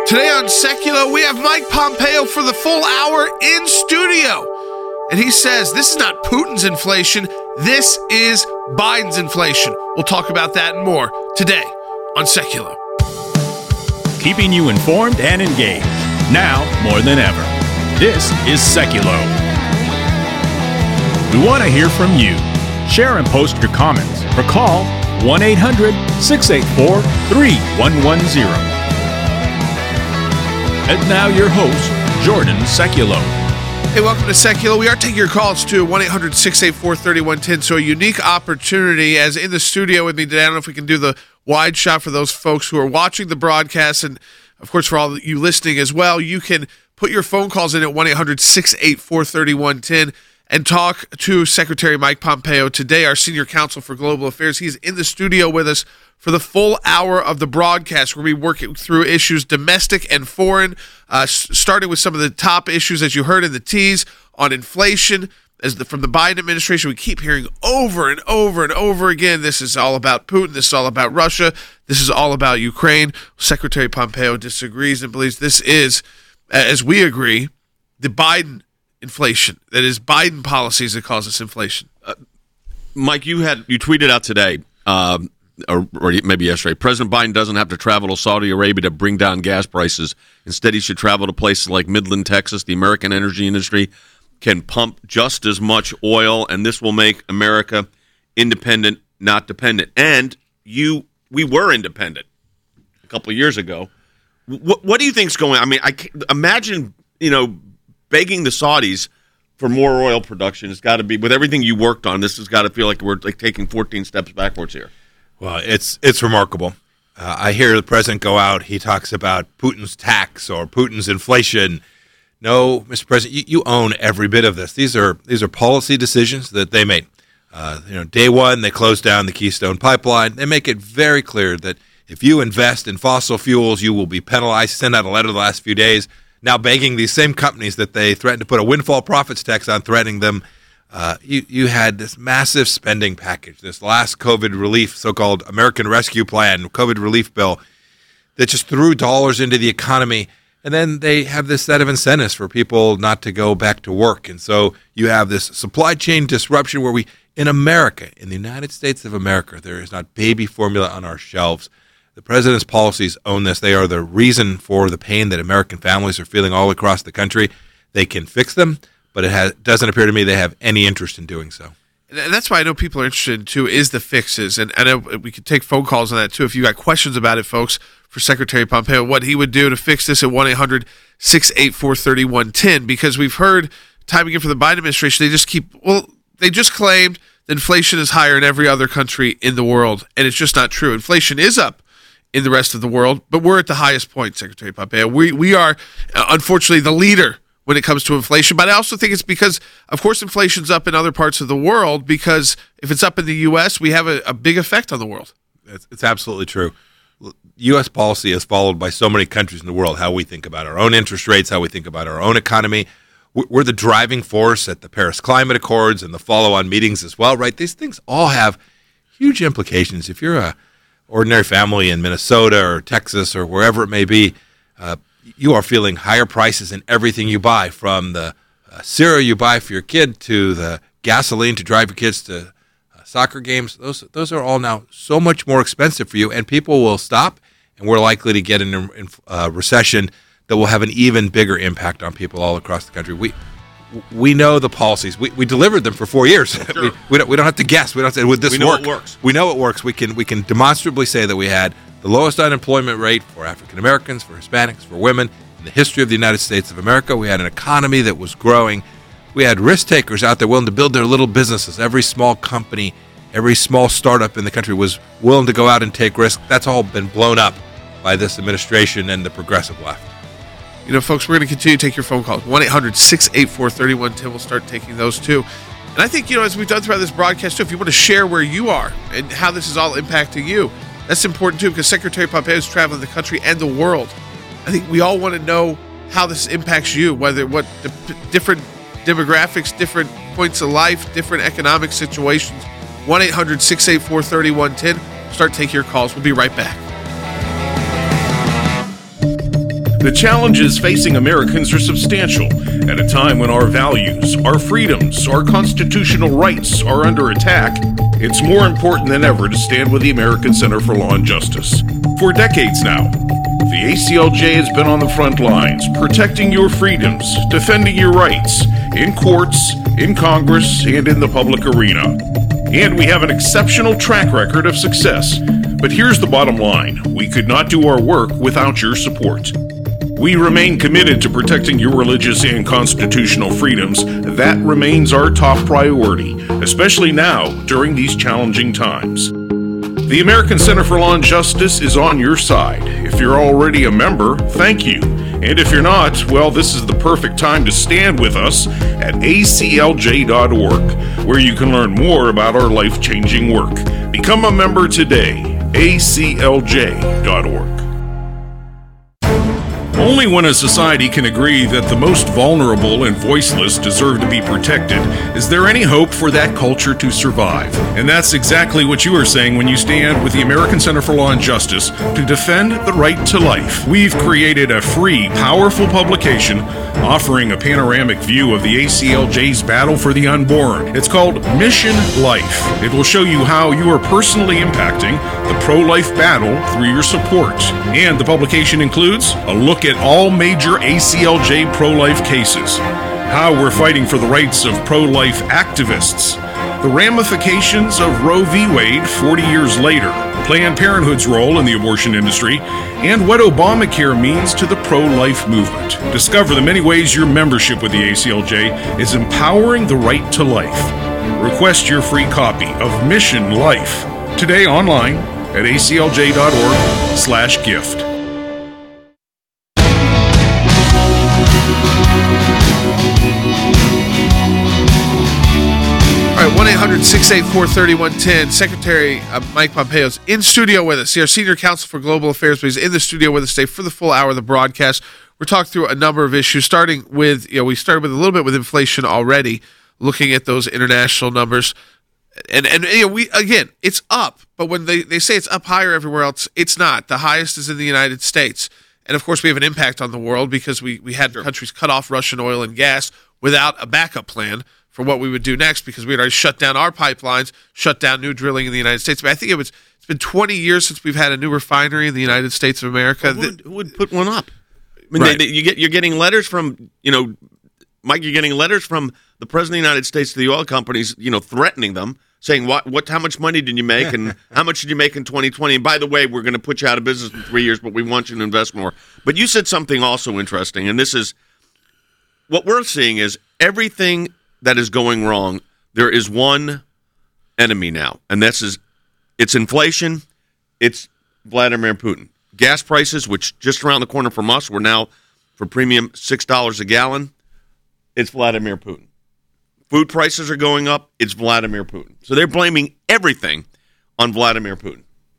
Today on Seculo, we have Mike Pompeo for the full hour in studio. And he says this is not Putin's inflation, this is Biden's inflation. We'll talk about that and more today on Seculo. Keeping you informed and engaged, now more than ever. This is Seculo. We want to hear from you. Share and post your comments or call 1-800-684-3110. And now your host, Jordan Seculo. Hey, welcome to Seculo. We are taking your calls to 1-800-684-3110. So a unique opportunity as in the studio with me today. I don't know if we can do the wide shot for those folks who are watching the broadcast. And, of course, for all you listening as well, you can put your phone calls in at 1-800-684-3110 and talk to Secretary Mike Pompeo today, our Senior Counsel for Global Affairs. He's in the studio with us for the full hour of the broadcast, where we work through issues domestic and foreign, starting with some of the top issues, as you heard in the tease, on inflation. From the Biden administration, we keep hearing over and over and over again, this is all about Putin, this is all about Russia, this is all about Ukraine. Secretary Pompeo disagrees and believes this is, as we agree, the Biden inflation. That is Biden policies that cause this inflation. Mike, you tweeted out today, or maybe yesterday, President Biden doesn't have to travel to Saudi Arabia to bring down gas prices. Instead, he should travel to places like Midland, Texas. The American energy industry can pump just as much oil, and this will make America independent, not dependent. And we were independent a couple of years ago. What do you think's going on? I mean, imagine, begging the Saudis for more oil production. It's got to be, with everything you worked on, this has got to feel like we're taking 14 steps backwards here. Well, it's remarkable. I hear the president go out. He talks about Putin's tax or Putin's inflation. No, Mr. President, you own every bit of this. These are policy decisions that they made. Day one, they closed down the Keystone Pipeline. They make it very clear that if you invest in fossil fuels, you will be penalized. Send out a letter the last few days, now begging these same companies that they threatened to put a windfall profits tax on, threatening them. You had this massive spending package, this last COVID relief, so-called American Rescue Plan, COVID relief bill, that just threw dollars into the economy. And then they have this set of incentives for people not to go back to work. And so you have this supply chain disruption where in America, in the United States of America, there is not baby formula on our shelves. The president's policies own this. They are the reason for the pain that American families are feeling all across the country. They can fix them, but it doesn't appear to me they have any interest in doing so. And that's why I know people are interested, too, is the fixes. And I know we could take phone calls on that, too. If you got questions about it, folks, for Secretary Pompeo, what he would do to fix this at 1-800-684-3110. Because we've heard time again from the Biden administration, they just claimed that inflation is higher in every other country in the world. And it's just not true. Inflation is up in the rest of the world, but we're at the highest point, Secretary Pompeo. We are, unfortunately, the leader when it comes to inflation. But I also think it's because, of course, inflation's up in other parts of the world, because if it's up in the U.S., we have a big effect on the world. It's absolutely true. U.S. policy is followed by so many countries in the world, how we think about our own interest rates, how we think about our own economy. We're the driving force at the Paris Climate Accords and the follow-on meetings as well, right? These things all have huge implications. If you're a ordinary family in Minnesota or Texas or wherever it may be, you are feeling higher prices in everything you buy, from the cereal you buy for your kid to the gasoline to drive your kids to soccer games. Those are all now so much more expensive for you, and people will stop, and we're likely to get in a recession that will have an even bigger impact on people all across the country. We know the policies. We delivered them for 4 years. Sure. We don't have to guess. We don't say, would this work? We know it works. We know it works. We can demonstrably say that we had the lowest unemployment rate for African Americans, for Hispanics, for women in the history of the United States of America. We had an economy that was growing. We had risk takers out there willing to build their little businesses. Every small company, every small startup in the country was willing to go out and take risks. That's all been blown up by this administration and the progressive left. Folks, we're going to continue to take your phone calls. 1-800-684-3110. We'll start taking those, too. And I think, as we've done throughout this broadcast, too, if you want to share where you are and how this is all impacting you, that's important, too, because Secretary Pompeo is traveling the country and the world. I think we all want to know how this impacts you, what the different demographics, different points of life, different economic situations. 1-800-684-3110. Start taking your calls. We'll be right back. The challenges facing Americans are substantial at a time when our values, our freedoms, our constitutional rights are under attack. It's more important than ever to stand with the American Center for Law and Justice. For decades now, the ACLJ has been on the front lines, protecting your freedoms, defending your rights, in courts, in Congress, and in the public arena. And we have an exceptional track record of success. But here's the bottom line. We could not do our work without your support. We remain committed to protecting your religious and constitutional freedoms. That remains our top priority, especially now during these challenging times. The American Center for Law and Justice is on your side. If you're already a member, thank you. And if you're not, well, this is the perfect time to stand with us at aclj.org, where you can learn more about our life-changing work. Become a member today, aclj.org. Only when a society can agree that the most vulnerable and voiceless deserve to be protected is there any hope for that culture to survive. And that's exactly what you are saying when you stand with the American Center for Law and Justice to defend the right to life. We've created a free, powerful publication offering a panoramic view of the ACLJ's battle for the unborn. It's called Mission Life. It will show you how you are personally impacting the pro-life battle through your support. And the publication includes a look at all major ACLJ pro-life cases, how we're fighting for the rights of pro-life activists, the ramifications of Roe v. Wade 40 years later, Planned Parenthood's role in the abortion industry, and what Obamacare means to the pro-life movement. Discover the many ways your membership with the ACLJ is empowering the right to life. Request your free copy of Mission Life today online at aclj.org/gift. All right, 1-800-684-3110. Secretary Mike Pompeo's in studio with us. He's our senior counsel for global affairs, but he's in the studio with us today for the full hour of the broadcast. We're talking through a number of issues, starting with, we started with a little bit with inflation already, looking at those international numbers. And we again, it's up, but when they say it's up higher everywhere else, it's not. The highest is in the United States. And of course, we have an impact on the world because we had countries cut off Russian oil and gas without a backup plan for what we would do next, because we had already shut down our pipelines, shut down new drilling in the United States. But I think it's been 20 years since we've had a new refinery in the United States of America. Who would put one up? I mean, Right. you're getting letters from, Mike, you're getting letters from the President of the United States to the oil companies, threatening them, saying, how much money did you make, and how much did you make in 2020? And by the way, we're going to put you out of business in 3 years, but we want you to invest more. But you said something also interesting, and this is what we're seeing is everything that is going wrong, there is one enemy now, and it's inflation, it's Vladimir Putin. Gas prices, which just around the corner from us, were now for premium $6 a gallon, it's Vladimir Putin. Food prices are going up, it's Vladimir Putin. So they're blaming everything on Vladimir Putin.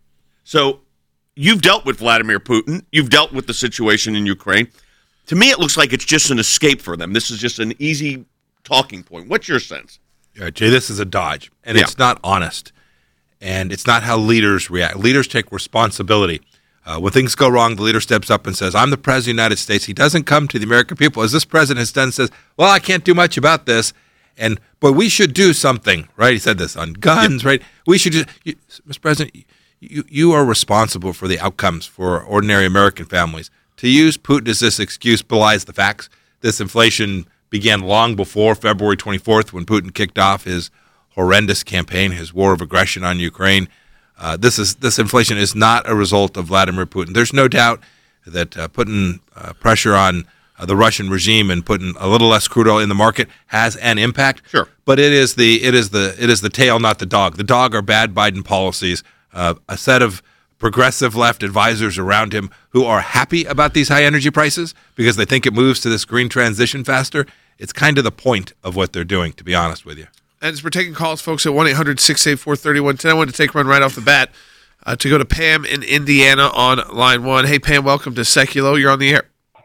So you've dealt with Vladimir Putin, you've dealt with the situation in Ukraine. To me, it looks like it's just an escape for them. This is just an easy talking point. What's your sense? Yeah, Jay, this is a dodge, and it's not honest, and it's not how leaders react. Leaders take responsibility. When things go wrong, the leader steps up and says, I'm the President of the United States. He doesn't come to the American people, as this president has done, says, well, I can't do much about this, but we should do something, right? He said this on guns, right? We should Mr. President, you are responsible for the outcomes for ordinary American families. To use Putin as this excuse belies the facts. This inflation began long before February 24th, when Putin kicked off his horrendous campaign, his war of aggression on Ukraine. This inflation is not a result of Vladimir Putin. There's no doubt that putting pressure on the Russian regime and putting a little less crude oil in the market has an impact. Sure, but it is the tail, not the dog. The dog are bad Biden policies. A set of progressive left advisors around him who are happy about these high energy prices because they think it moves to this green transition faster. It's kind of the point of what they're doing, to be honest with you. And as we're taking calls, folks, at 1-800-684-3110, I wanted to take one right off the bat to go to Pam in Indiana on line one. Hey, Pam, welcome to Seculo. You're on the air.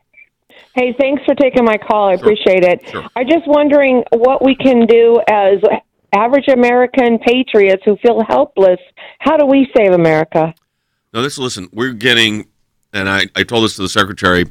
Hey, thanks for taking my call. I appreciate it. Sure. I'm just wondering what we can do as average American patriots who feel helpless. How do we save America? Now, listen, we're getting, and I told this to the Secretary,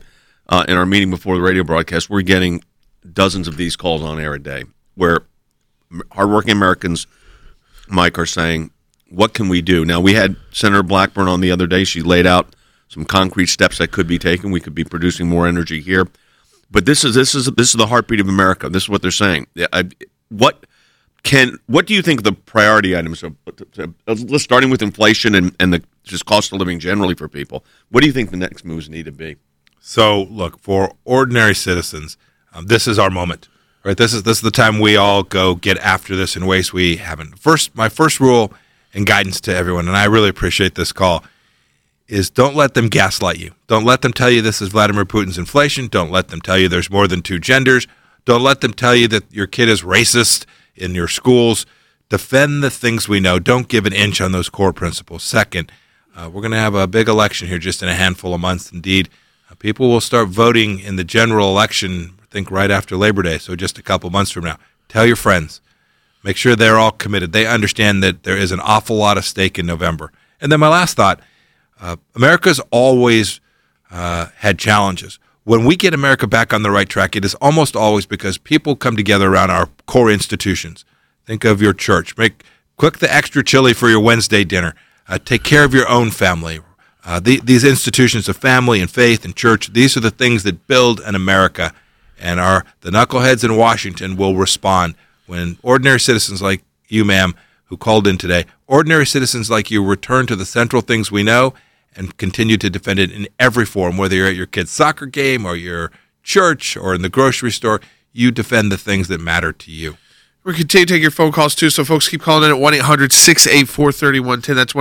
in our meeting before the radio broadcast, we're getting dozens of these calls on air a day where hardworking Americans, Mike, are saying, what can we do? Now, we had Senator Blackburn on the other day. She laid out some concrete steps that could be taken. We could be producing more energy here. But this is the heartbeat of America. This is what they're saying. What do you think the priority items are? Let's starting with inflation and the just cost of living generally for people. What do you think the next moves need to be? So, look, for ordinary citizens, this is our moment. Right? This is the time we all go get after this in ways we haven't. My first rule and guidance to everyone, and I really appreciate this call, is don't let them gaslight you. Don't let them tell you this is Vladimir Putin's inflation. Don't let them tell you there's more than two genders. Don't let them tell you that your kid is racist in your schools. Defend the things we know. Don't give an inch on those core principles. Second, we're going to have a big election here just in a handful of months. Indeed, people will start voting in the general election, I think, right after Labor Day, so just a couple months from now. Tell your friends. Make sure they're all committed. They understand that there is an awful lot at stake in November. And then my last thought, America's always had challenges. When we get America back on the right track, it is almost always because people come together around our core institutions. Think of your church. Cook the extra chili for your Wednesday dinner. Take care of your own family. These institutions of family and faith and church, these are the things that build an America. And the knuckleheads in Washington will respond when ordinary citizens like you, ma'am, who called in today, ordinary citizens like you return to the central things we know and continue to defend it in every form, whether you're at your kid's soccer game or your church or in the grocery store. You defend the things that matter to you. We're continuing to take your phone calls, too, so folks keep calling in at 1-800-684-3110. That's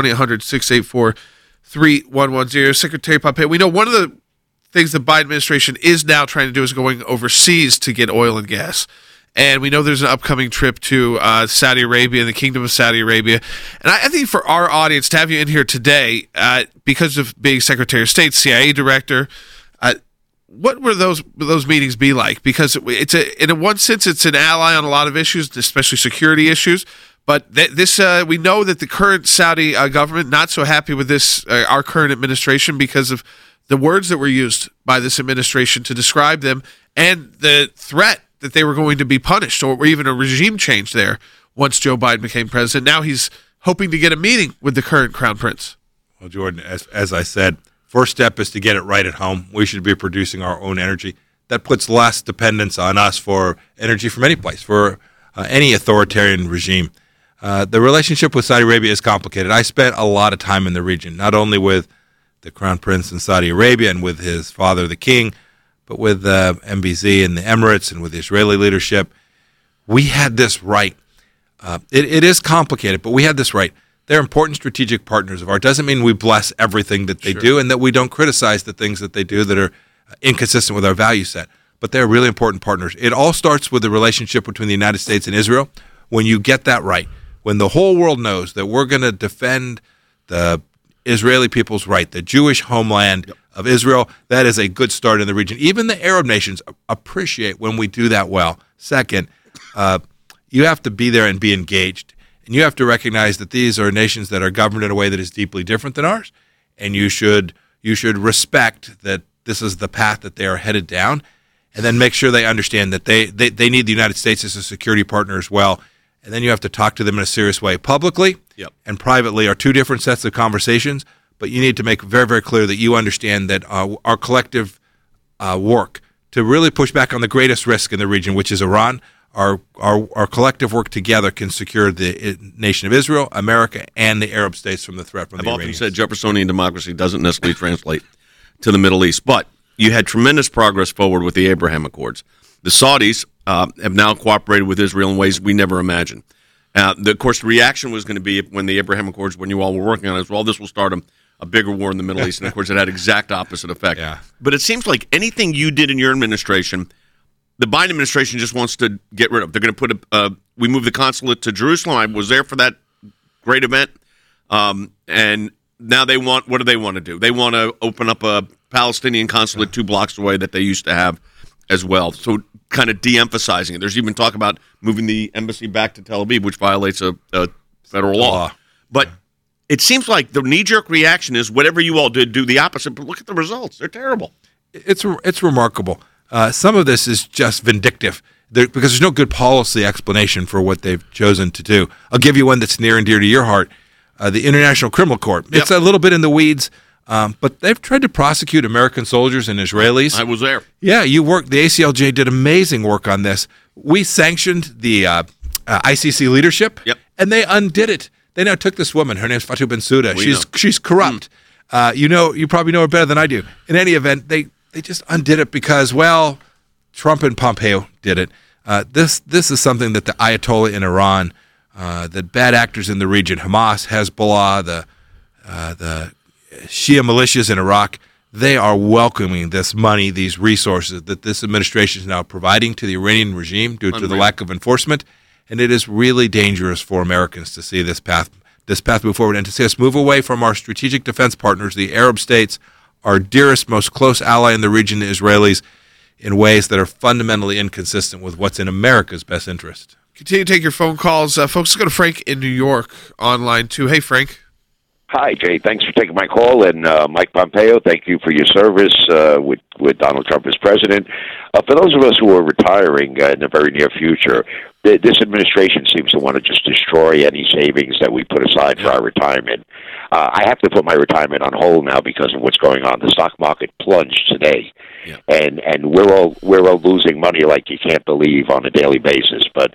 1-800-684-3110. Secretary Pompeo, we know one of the things the Biden administration is now trying to do is going overseas to get oil and gas. And we know there's an upcoming trip to Saudi Arabia and the Kingdom of Saudi Arabia. And I think for our audience to have you in here today, because of being Secretary of State, CIA Director, what were those meetings be like? Because in one sense, it's an ally on a lot of issues, especially security issues. But we know that the current Saudi government not so happy with this, our current administration, because of the words that were used by this administration to describe them and the threat that they were going to be punished or even a regime change there once Joe Biden became president. Now he's hoping to get a meeting with the current Crown Prince. Well, Jordan, as I said, first step is to get it right at home. We should be producing our own energy. That puts less dependence on us for energy from any place, for any authoritarian regime. The relationship with Saudi Arabia is complicated. I spent a lot of time in the region, not only with the Crown Prince in Saudi Arabia and with his father, the king, but with MBZ and the Emirates and with the Israeli leadership. We had this right. It is complicated, but we had this right. They're important strategic partners of ours. Doesn't mean we bless everything that they do and that we don't criticize the things that they do that are inconsistent with our value set. But they're really important partners. It all starts with the relationship between the United States and Israel. When you get that right, when the whole world knows that we're going to defend the Israeli people's right, the Jewish homeland of Israel, that is a good start in the region. Even the Arab nations appreciate when we do that well. Second, you have to be there and be engaged. And you have to recognize that these are nations that are governed in a way that is deeply different than ours. And you should respect that this is the path that they are headed down. And then make sure they understand that they need the United States as a security partner as well. And then you have to talk to them in a serious way. Publicly and privately are two different sets of conversations, but you need to make very, very clear that you understand that our collective work to really push back on the greatest risk in the region, which is Iran, our collective work together can secure the nation of Israel, America, and the Arab states from the threat from the Iranians. I've often said Jeffersonian democracy doesn't necessarily translate to the Middle East, but you had tremendous progress forward with the Abraham Accords. The Saudis have now cooperated with Israel in ways we never imagined. Of course, the reaction was going to be when the Abraham Accords, when you all were working on it, as well, this will start a bigger war in the Middle East. And, of course, it had exact opposite effect. Yeah. But it seems like anything you did in your administration, the Biden administration just wants to get rid of. They're going to put we moved the consulate to Jerusalem. I was there for that great event. And now they want, what do they want to do? They want to open up a Palestinian consulate 2 blocks away that they used to have as well. So kind of de-emphasizing it. There's even talk about moving the embassy back to Tel Aviv, which violates a federal law. But it seems like the knee-jerk reaction is whatever you all did, do the opposite. But look at the results. They're terrible. It's remarkable. Some of this is just vindictive because there's no good policy explanation for what they've chosen to do. I'll give you one that's near and dear to your heart. The International Criminal Court. It's a little bit in the weeds, but they've tried to prosecute American soldiers and Israelis. I was there. Yeah, you worked. The ACLJ did amazing work on this. We sanctioned the ICC leadership, and they undid it. They now took this woman. Her name's Fatou Bensouda. She's corrupt. You probably know her better than I do. In any event, they just undid it because, well, Trump and Pompeo did it. This is something that the Ayatollah in Iran, the bad actors in the region, Hamas, Hezbollah, the Shia militias in Iraq, they are welcoming this money, these resources that this administration is now providing to the Iranian regime due to the lack of enforcement. And it is really dangerous for Americans to see this path move forward and to see us move away from our strategic defense partners, the Arab states, our dearest, most close ally in the region, the Israelis, in ways that are fundamentally inconsistent with what's in America's best interest. Continue to take your phone calls. Folks, let's go to Frank in New York online, too. Hey, Frank. Hi, Jay. Thanks for taking my call. And Mike Pompeo, thank you for your service with Donald Trump as president. For those of us who are retiring in the very near future, this administration seems to want to just destroy any savings that we put aside for our retirement. I have to put my retirement on hold now because of what's going on. The stock market plunged today, and we're all losing money like you can't believe on a daily basis. But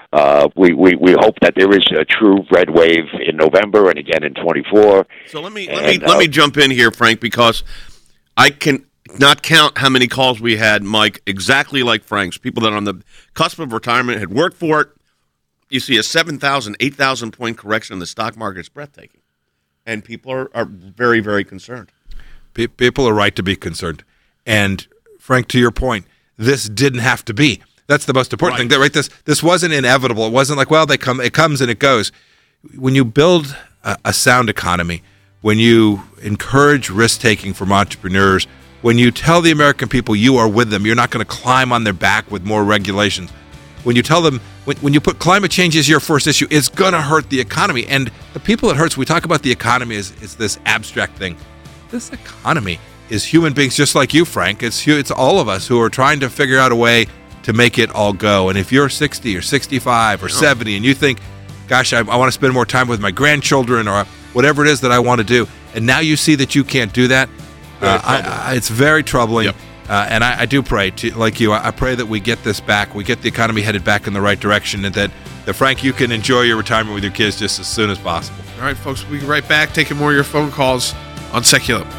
we hope that there is a true red wave in November and again in 24. So let me jump in here, Frank, because I can not count how many calls we had, Mike, exactly like Frank's. People that are on the cusp of retirement had worked for it. You see a 7,000, 8,000 point correction in the stock market. It's breathtaking. And people are very, very concerned. People are right to be concerned. And, Frank, to your point, this didn't have to be. That's the most important thing. Right? This wasn't inevitable. It wasn't like, well, it comes and it goes. When you build a sound economy, when you encourage risk-taking from entrepreneurs, when you tell the American people you are with them, you're not going to climb on their back with more regulations. When you tell them, when you put climate change as your first issue, it's going to hurt the economy. And the people it hurts, we talk about the economy as this abstract thing. This economy is human beings just like you, Frank. It's all of us who are trying to figure out a way to make it all go. And if you're 60 or 65 or 70 and you think, gosh, I want to spend more time with my grandchildren or whatever it is that I want to do, and now you see that you can't do that, it's very troubling. Yep. And I do pray, like you, I pray that we get this back, we get the economy headed back in the right direction, and that Frank, you can enjoy your retirement with your kids just as soon as possible. All right, folks, we'll be right back taking more of your phone calls on Seculum.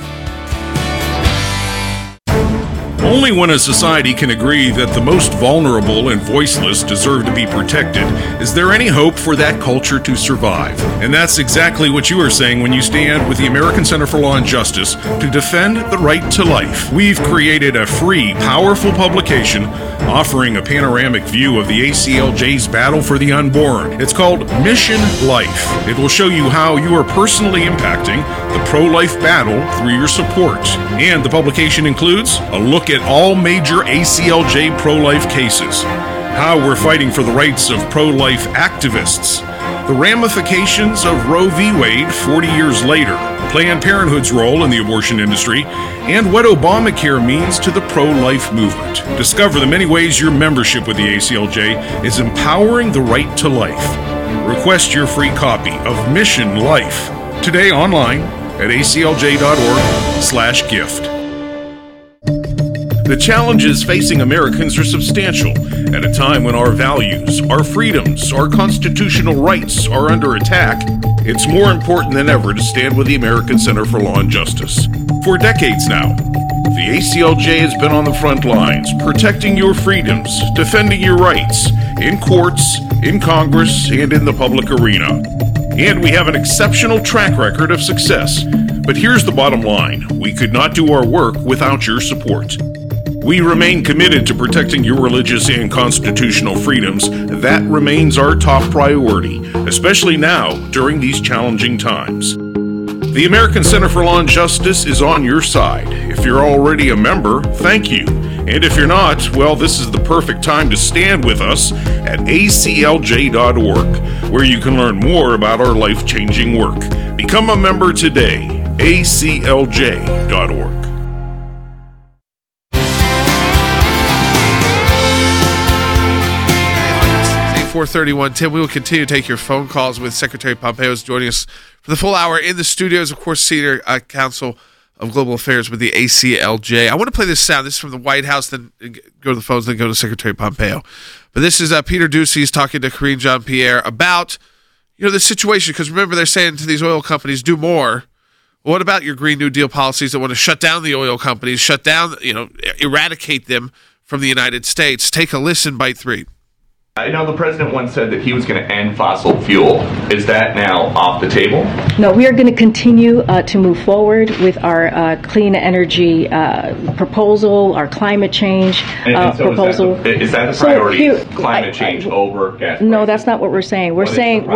Only when a society can agree that the most vulnerable and voiceless deserve to be protected is there any hope for that culture to survive. And that's exactly what you are saying when you stand with the American Center for Law and Justice to defend the right to life. We've created a free, powerful publication offering a panoramic view of the ACLJ's battle for the unborn. It's called Mission Life. It will show you how you are personally impacting the pro-life battle through your support. And the publication includes a look at all major ACLJ pro-life cases, how we're fighting for the rights of pro-life activists, the ramifications of Roe v. Wade 40 years later, Planned Parenthood's role in the abortion industry, and what Obamacare means to the pro-life movement. Discover the many ways your membership with the ACLJ is empowering the right to life. Request your free copy of Mission Life today online at aclj.org/gift. The challenges facing Americans are substantial at a time when our values, our freedoms, our constitutional rights are under attack. It's more important than ever to stand with the American Center for Law and Justice. For decades now, the ACLJ has been on the front lines, protecting your freedoms, defending your rights, in courts, in Congress, and in the public arena. And we have an exceptional track record of success. But here's the bottom line. We could not do our work without your support. We remain committed to protecting your religious and constitutional freedoms. That remains our top priority, especially now during these challenging times. The American Center for Law and Justice is on your side. If you're already a member, thank you. And if you're not, well, this is the perfect time to stand with us at aclj.org, where you can learn more about our life-changing work. Become a member today, aclj.org. 431. Tim, we will continue to take your phone calls with Secretary Pompeo is joining us for the full hour in the studios. Of course, Senior Counsel of Global Affairs with the ACLJ. I want to play this sound. This is from the White House, then go to the phones, then go to Secretary Pompeo. But this is Peter Doocy. He's talking to Karine Jean-Pierre about, the situation. Because remember, they're saying to these oil companies, do more. What about your Green New Deal policies that want to shut down the oil companies, shut down, eradicate them from the United States? Take a listen, bite 3. I know the president once said that he was going to end fossil fuel. Is that now off the table? No, we are going to continue to move forward with our clean energy proposal, our climate change proposal. Is that the priority? Climate change over gas prices? No, that's not what we're saying. I'm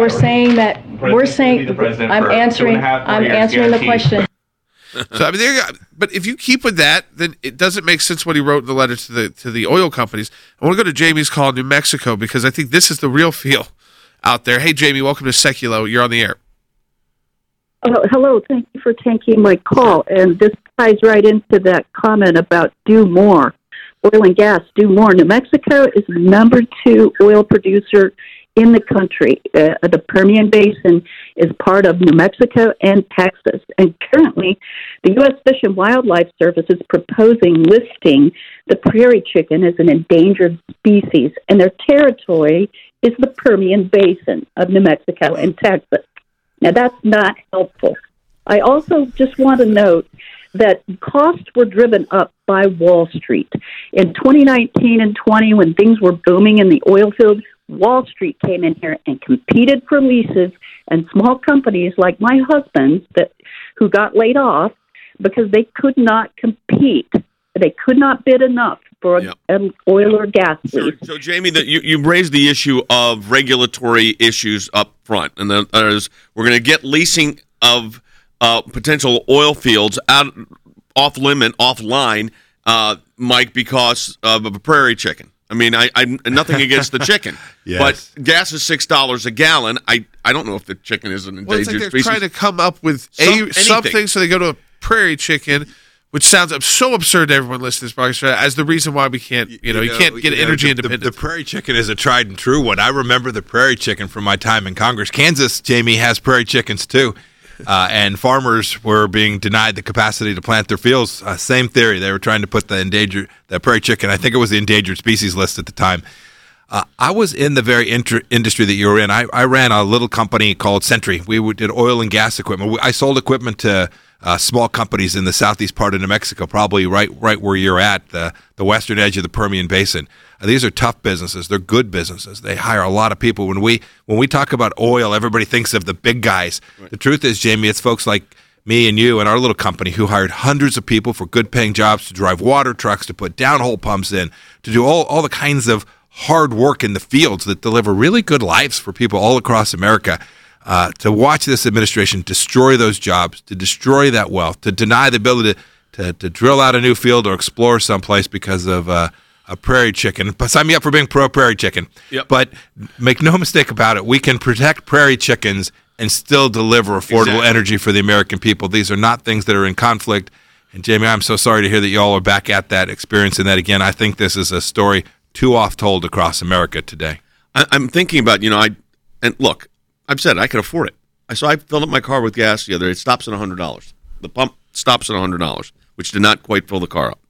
answering the question. So but if you keep with that, then it doesn't make sense what he wrote in the letter to the oil companies. I want to go to Jamie's call in New Mexico because I think this is the real feel out there. Hey, Jamie, welcome to Seculo. You're on the air. Hello. Thank you for taking my call. And this ties right into that comment about do more. Oil and gas, do more. New Mexico is the number 2 oil producer in the country. The Permian Basin is part of New Mexico and Texas. And currently, the U.S. Fish and Wildlife Service is proposing listing the prairie chicken as an endangered species, and their territory is the Permian Basin of New Mexico and Texas. Now, that's not helpful. I also just want to note that costs were driven up by Wall Street. In 2019 and 20, when things were booming in the oil field, Wall Street came in here and competed for leases, and small companies like my husband's who got laid off because they could not compete. They could not bid enough for an oil or gas lease. So Jamie, you raised the issue of regulatory issues up front, and then we're going to get leasing of potential oil fields off limit, offline, Mike, because of a prairie chicken. I mean, I nothing against the chicken, yes. But gas is $6 a gallon. I don't know if the chicken is an endangered it's like they're species. trying to come up with something, so they go to a prairie chicken, which sounds so absurd to everyone listening to this podcast, as the reason why we can't, you can't get energy independence. The prairie chicken is a tried and true one. I remember the prairie chicken from my time in Congress. Kansas, Jamie, has prairie chickens too. And farmers were being denied the capacity to plant their fields. Same theory. They were trying to put the prairie chicken, I think it was the endangered species list at the time. I was in the very industry that you were in. I ran a little company called Sentry. We did oil and gas equipment. I sold equipment to small companies in the southeast part of New Mexico, probably right where you're at, the western edge of the Permian Basin. These are tough businesses. They're good businesses. They hire a lot of people. When we talk about oil, everybody thinks of the big guys. Right. The truth is, Jamie, it's folks like me and you and our little company who hired hundreds of people for good-paying jobs to drive water trucks, to put downhole pumps in, to do all the kinds of hard work in the fields that deliver really good lives for people all across America. To watch this administration destroy those jobs, to destroy that wealth, to deny the ability to drill out a new field or explore someplace because of a prairie chicken. Sign me up for being pro prairie chicken. Yep. But make no mistake about it, we can protect prairie chickens and still deliver affordable energy for the American people. These are not things that are in conflict. And Jamie, I'm so sorry to hear that you all are back at that, experiencing that again. I think this is a story too oft told across America today. I'm thinking about, and look, I've said I can afford it. So I filled up my car with gas the other day. It stops at $100. The pump stops at $100, which did not quite fill the car up.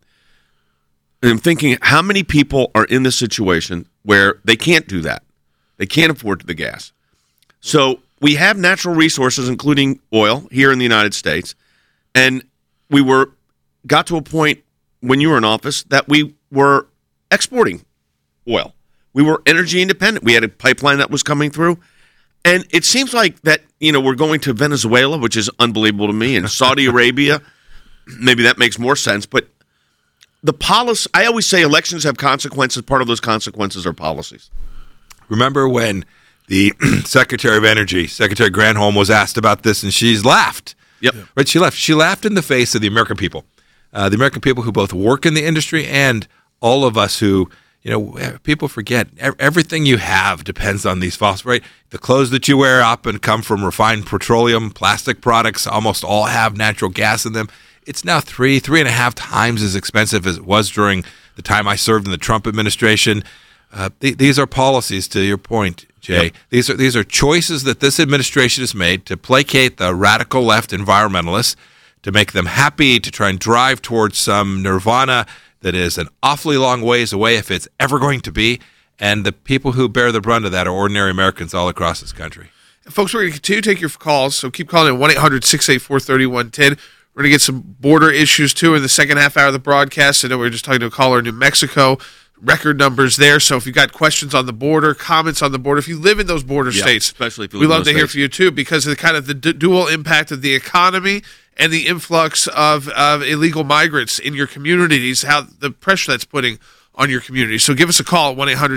And I'm thinking, how many people are in this situation where they can't do that? They can't afford the gas. So we have natural resources, including oil, here in the United States. And we got to a point when you were in office that we were exporting oil. We were energy independent. We had a pipeline that was coming through. And it seems like that, we're going to Venezuela, which is unbelievable to me, and Saudi Arabia. Maybe that makes more sense. But the policy, I always say elections have consequences. Part of those consequences are policies. Remember when the Secretary of Energy, Secretary Granholm, was asked about this, and she's laughed. Yep. Right? She laughed. She laughed in the face of the American people. The American people who both work in the industry and all of us who, people forget everything you have depends on these fossils, right? The clothes that you wear up and come from refined petroleum, plastic products, almost all have natural gas in them. It's now 3.5 times as expensive as it was during the time I served in the Trump administration. These are policies, to your point, Jay. Yep. These are choices that this administration has made to placate the radical left environmentalists, to make them happy, to try and drive towards some nirvana that is an awfully long ways away, if it's ever going to be. And the people who bear the brunt of that are ordinary Americans all across this country. Folks, we're going to continue to take your calls, so keep calling at 1-800-684-3110. We're going to get some border issues, too, in the second half hour of the broadcast. I know we were just talking to a caller in New Mexico. Record numbers there. So if you've got questions on the border, comments on the border, if you live in those border states, especially if you we live love to hear from you, too, because of the kind of the dual impact of the economy and the influx of illegal migrants in your communities, how the pressure that's putting on your community. So give us a call at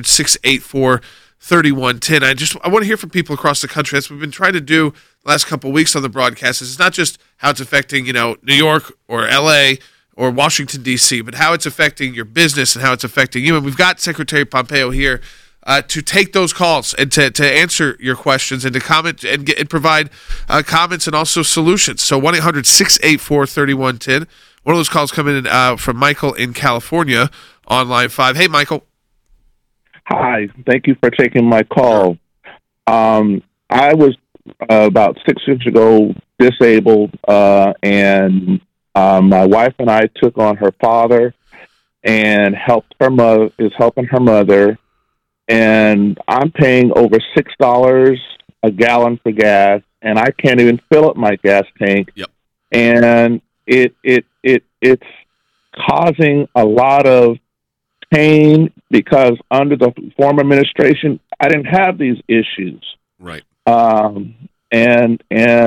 1-800-684-3110. I want to hear from people across the country. That's what we've been trying to do the last couple of weeks on the broadcast. It's not just how it's affecting, New York or L.A. or Washington, D.C., but how it's affecting your business and how it's affecting you. And we've got Secretary Pompeo here to take those calls and to answer your questions and to comment and provide comments and also solutions. So 1-800-684-3110. One of those calls coming in from Michael in California on line 5. Hey, Michael. Hi. Thank you for taking my call. I was about 6 years ago disabled, and my wife and I took on her father and helping her mother. And I'm paying over $6 a gallon for gas, and I can't even fill up my gas tank. Yep. And it's causing a lot of pain because under the former administration, I didn't have these issues. Right. And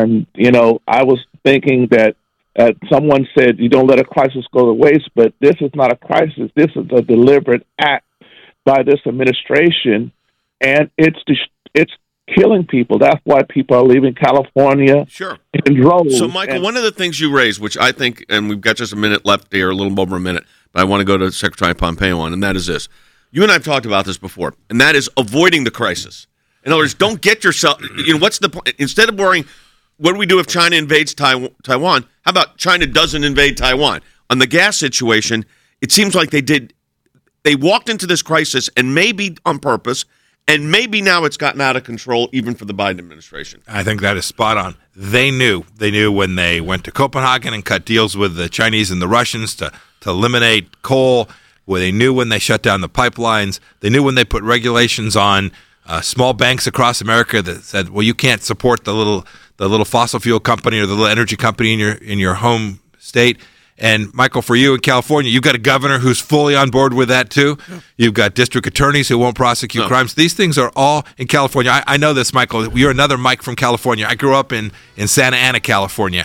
I was thinking that someone said you don't let a crisis go to waste, but this is not a crisis. This is a deliberate act by this administration, and it's killing people. That's why people are leaving California. Sure. In droves. So, Michael, one of the things you raised, which I think, and we've got just a minute left here, a little over a minute, but I want to go to Secretary Pompeo on, and that is this. You and I have talked about this before, and that is avoiding the crisis. In other words, don't get yourself, what's the point? Instead of worrying, what do we do if China invades Taiwan? How about China doesn't invade Taiwan? On the gas situation, it seems like they walked into this crisis, and maybe on purpose, and maybe now it's gotten out of control even for the Biden administration. I think that is spot on. They knew when they went to Copenhagen and cut deals with the Chinese and the Russians to eliminate coal, where they knew when they shut down the pipelines, they knew when they put regulations on small banks across America that said, well, you can't support the little fossil fuel company or the little energy company in your home state. And, Michael, for you in California, you've got a governor who's fully on board with that, too. Yeah. You've got district attorneys who won't prosecute crimes. These things are all in California. I know this, Michael. You're another Mike from California. I grew up in Santa Ana, California.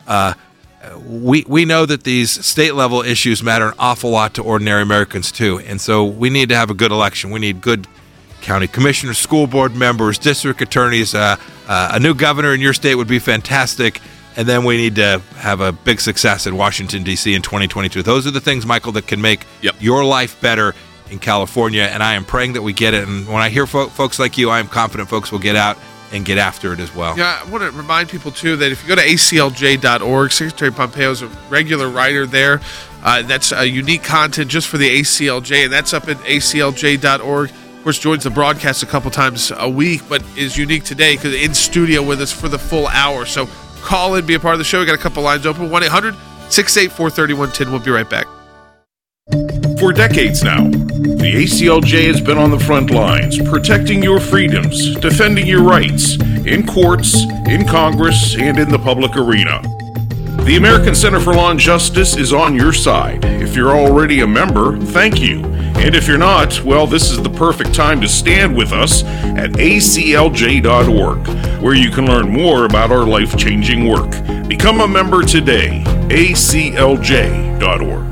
We know that these state-level issues matter an awful lot to ordinary Americans, too. And so we need to have a good election. We need good county commissioners, school board members, district attorneys. A new governor in your state would be fantastic. And then we need to have a big success in Washington, D.C. in 2022. Those are the things, Michael, that can make your life better in California, and I am praying that we get it. And when I hear folks like you, I am confident folks will get out and get after it as well. Yeah, I want to remind people, too, that if you go to aclj.org, Secretary Pompeo is a regular writer there. That's unique content just for the ACLJ, and that's up at aclj.org. Of course, joins the broadcast a couple times a week, but is unique today because in studio with us for the full hour. So call in, be a part of the show. We got a couple lines open. 1-800-684-3110. We'll be right back. For decades now, the ACLJ has been on the front lines, protecting your freedoms, defending your rights, in courts, in Congress, and in the public arena. The American Center for Law and Justice is on your side. If you're already a member, thank you. And if you're not, well, this is the perfect time to stand with us at aclj.org, where you can learn more about our life-changing work. Become a member today. aclj.org.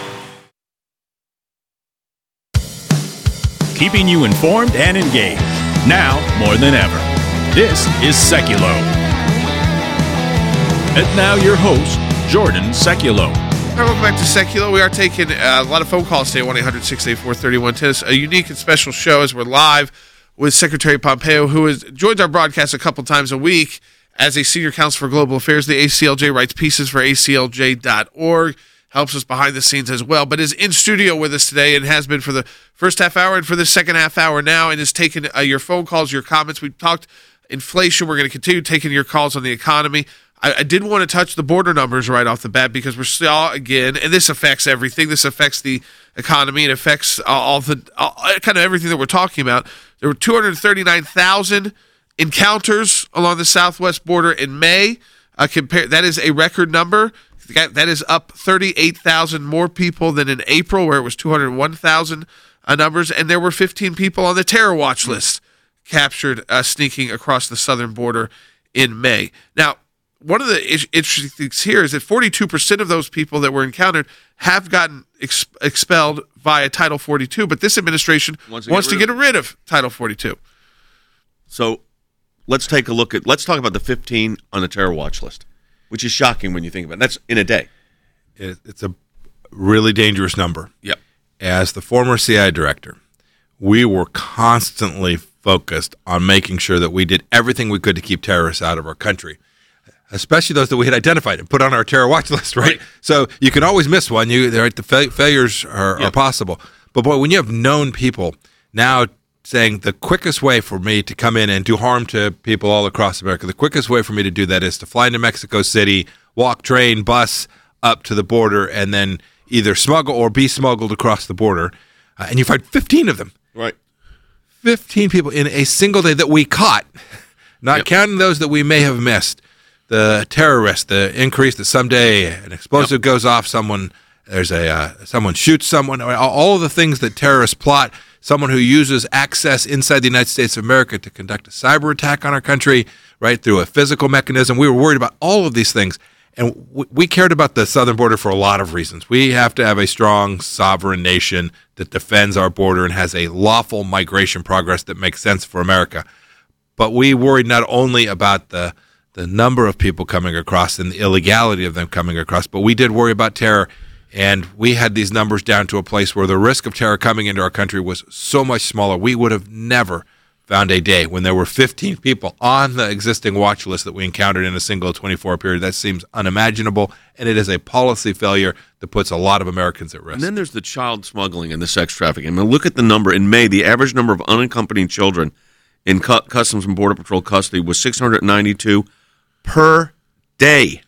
Keeping you informed and engaged. now more than ever. This is Seculo. And now your host, Jordan Seculo. All right, welcome back to Seculo. We are taking a lot of phone calls today, 1-800-684-3110. It's a unique and special show as we're live with Secretary Pompeo, who joins our broadcast a couple times a week as a senior counsel for global affairs. The ACLJ writes pieces for ACLJ.org, helps us behind the scenes as well, but is in studio with us today and has been for the first half hour and for the second half hour now, and is taking your phone calls, your comments. We've talked inflation. We're going to continue taking your calls on the economy. I did want to touch the border numbers right off the bat because we're still, again, and this affects everything. This affects the economy. It affects kind of everything that we're talking about. There were 239,000 encounters along the southwest border in May. That is a record number. That is up 38,000 more people than in April, where it was 201,000 numbers. And there were 15 people on the terror watch list captured sneaking across the southern border in May. Now, one of the interesting things here is that 42% of those people that were encountered have gotten expelled via Title 42, but this administration wants to get rid of Title 42. So let's talk about the 15 on the terror watch list, which is shocking when you think about it. That's in a day. It's a really dangerous number. Yep. As the former CIA director, we were constantly focused on making sure that we did everything we could to keep terrorists out of our country, especially those that we had identified and put on our terror watch list, right? So you can always miss one. The failures are possible. But boy, when you have known people now saying the quickest way for me to come in and do harm to people all across America, the quickest way for me to do that is to fly into Mexico City, walk, train, bus up to the border, and then either smuggle or be smuggled across the border. And you find 15 of them. Right. 15 people in a single day that we caught, not counting those that we may have missed. The terror risk, the increase that someday an explosive goes off, someone shoots someone, all of the things that terrorists plot, someone who uses access inside the United States of America to conduct a cyber attack on our country, right, through a physical mechanism. We were worried about all of these things. And we cared about the southern border for a lot of reasons. We have to have a strong sovereign nation that defends our border and has a lawful migration progress that makes sense for America. But we worried not only about the number of people coming across and the illegality of them coming across, but we did worry about terror. And we had these numbers down to a place where the risk of terror coming into our country was so much smaller. We would have never found a day when there were 15 people on the existing watch list that we encountered in a single 24-hour period. That seems unimaginable, and it is a policy failure that puts a lot of Americans at risk. And then there's the child smuggling and the sex trafficking. I mean, look at the number. In May, the average number of unaccompanied children in Customs and Border Patrol custody was 692 per day.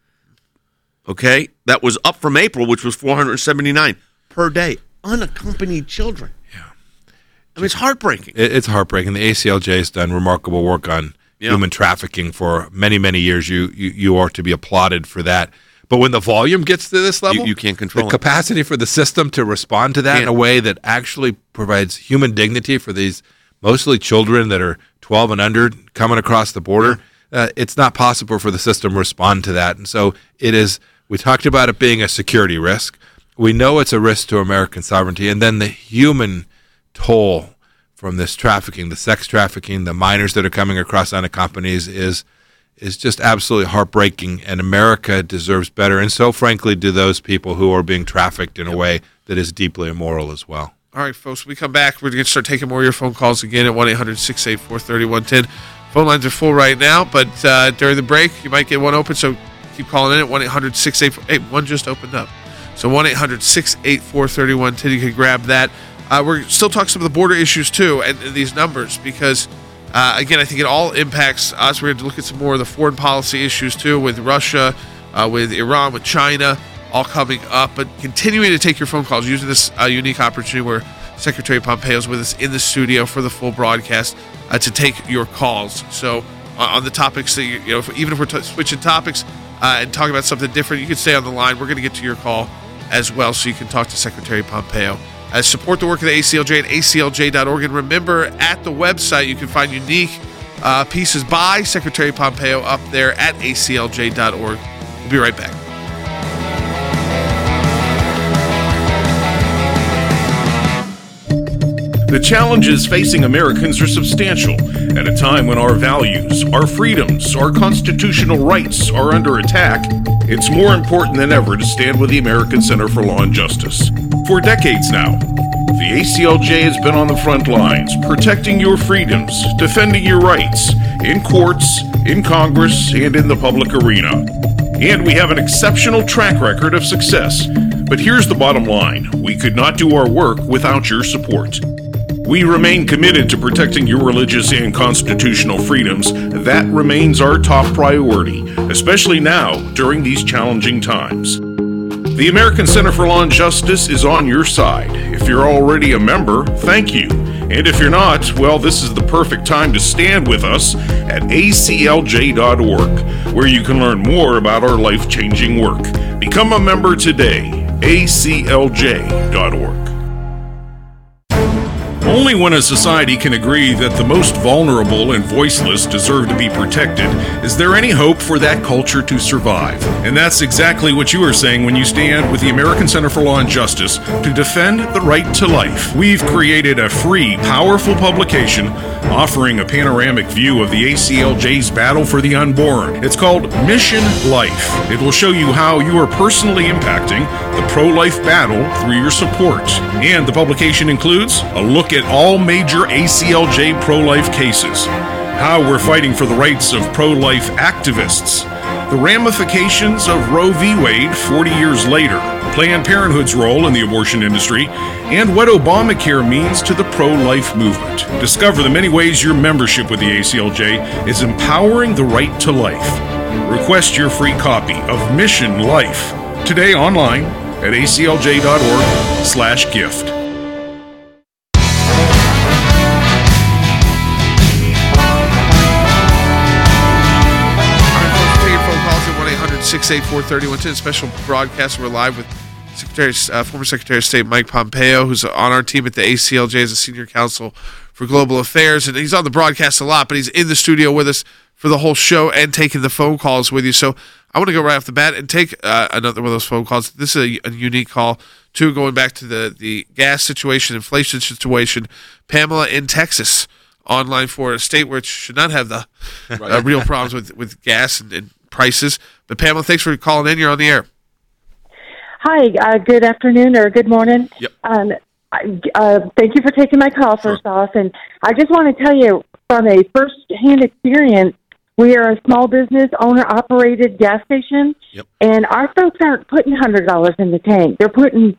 Okay? That was up from April, which was 479 per day. Unaccompanied children. I mean, it's heartbreaking. It's heartbreaking. The ACLJ has done remarkable work on human trafficking for many, many years. You are to be applauded for that. But when the volume gets to this level, you can't control the capacity for the system to respond to that in a way that actually provides human dignity for these mostly children that are 12 and under coming across the border. It's not possible for the system to respond to that. And so it is. We talked about it being a security risk. We know it's a risk to American sovereignty. And then the human toll from this trafficking, the sex trafficking, the minors that are coming across unaccompanied is just absolutely heartbreaking, and America deserves better. And so, frankly, do those people who are being trafficked in a way that is deeply immoral as well. All right, folks, when we come back, we're going to start taking more of your phone calls again at 1-800-684-3110. Phone lines are full right now, but during the break, you might get one open, so keep calling in at 1-800-684. Hey, one just opened up. So 1-800-684-3110, you can grab that. We're still talking some of the border issues, too, and these numbers, because, again, I think it all impacts us. We're going to look at some more of the foreign policy issues, too, with Russia, with Iran, with China, all coming up. But continuing to take your phone calls, using this unique opportunity where Secretary Pompeo is with us in the studio for the full broadcast to take your calls. So on the topics that, even if we're switching topics and talking about something different, you can stay on the line. We're going to get to your call as well, so you can talk to Secretary Pompeo. Support the work of the ACLJ at aclj.org. And remember, at the website, you can find unique pieces by Secretary Pompeo up there at aclj.org. We'll be right back. The challenges facing Americans are substantial at a time when our values, our freedoms, our constitutional rights are under attack. It's more important than ever to stand with the American Center for Law and Justice. For decades now, the ACLJ has been on the front lines, protecting your freedoms, defending your rights, in courts, in Congress, and in the public arena. And we have an exceptional track record of success. But here's the bottom line. We could not do our work without your support. We remain committed to protecting your religious and constitutional freedoms. That remains our top priority, especially now during these challenging times. The American Center for Law and Justice is on your side. If you're already a member, thank you. And if you're not, well, this is the perfect time to stand with us at aclj.org, where you can learn more about our life-changing work. Become a member today, aclj.org. Only when a society can agree that the most vulnerable and voiceless deserve to be protected is there any hope for that culture to survive. And that's exactly what you are saying when you stand with the American Center for Law and Justice to defend the right to life. We've created a free, powerful publication offering a panoramic view of the ACLJ's battle for the unborn. It's called Mission Life. It will show you how you are personally impacting the pro-life battle through your support. And the publication includes a look at all major ACLJ pro-life cases, how we're fighting for the rights of pro-life activists, the ramifications of Roe v. Wade 40 years later, Planned Parenthood's role in the abortion industry, and what Obamacare means to the pro-life movement. Discover the many ways your membership with the ACLJ is empowering the right to life. Request your free copy of Mission Life today online at aclj.org/gift. Take your phone calls at 1-800-684-3110. Special broadcast. We're live with former Secretary of State Mike Pompeo, who's on our team at the ACLJ as a senior counsel for global affairs. And he's on the broadcast a lot, but he's in the studio with us for the whole show and taking the phone calls with you. So I want to go right off the bat and take another one of those phone calls. This is a unique call, too, going back to the gas situation, inflation situation. Pamela in Texas, online for a state where it should not have the real problems with gas and prices. But Pamela, thanks for calling in. You're on the air. Hi, good afternoon or good morning. Yep. Thank you for taking my call, first off. And I just want to tell you from a first-hand experience, we are a small business owner-operated gas station, and our folks aren't putting $100 in the tank. They're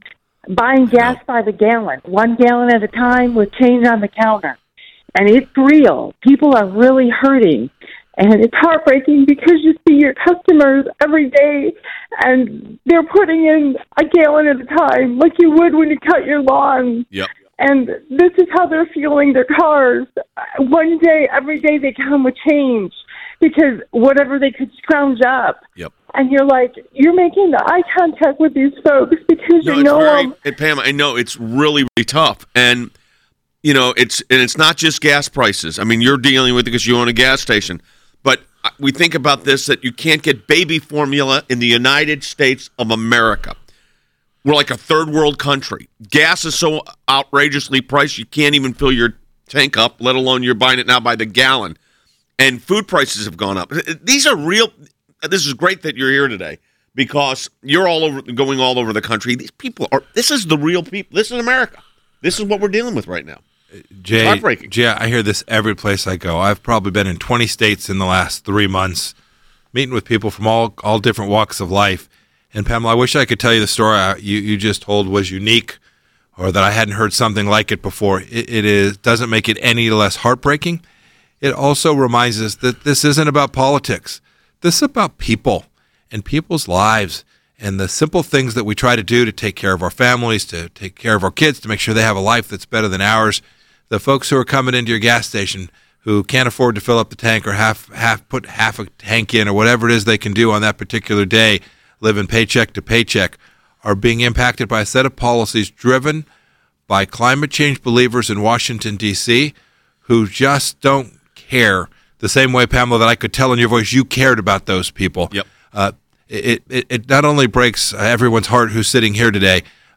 buying gas by the gallon, 1 gallon at a time with change on the counter. And it's real. People are really hurting. And it's heartbreaking because you see your customers every day, and they're putting in a gallon at a time, like you would when you cut your lawn. Yep. And this is how they're fueling their cars. One day, every day they come with change because whatever they could scrounge up. Yep. And you're like, you're making the eye contact with these folks because you know them. Pam, I know it's really, really tough. And, you know, it's not just gas prices. I mean, you're dealing with it because you own a gas station. But we think about this, that you can't get baby formula in the United States of America. We're like a third world country. Gas is so outrageously priced, you can't even fill your tank up, let alone you're buying it now by the gallon. And food prices have gone up. These are real. This is great that you're here today because you're going all over the country. These people this is the real people. This is America. This is what we're dealing with right now. Jay, heartbreaking. I hear this every place I go. I've probably been in 20 states in the last 3 months, meeting with people from all different walks of life. And Pamela, I wish I could tell you the story you just told was unique, or that I hadn't heard something like it before. It doesn't make it any less heartbreaking. It also reminds us that this isn't about politics. This is about people and people's lives and the simple things that we try to do to take care of our families, to take care of our kids, to make sure they have a life that's better than ours. The folks who are coming into your gas station who can't afford to fill up the tank or put half a tank in or whatever it is they can do on that particular day, living paycheck to paycheck, are being impacted by a set of policies driven by climate change believers in Washington, D.C., who just don't care the same way, Pamela, that I could tell in your voice you cared about those people. Yep. It not only breaks everyone's heart who's sitting here today,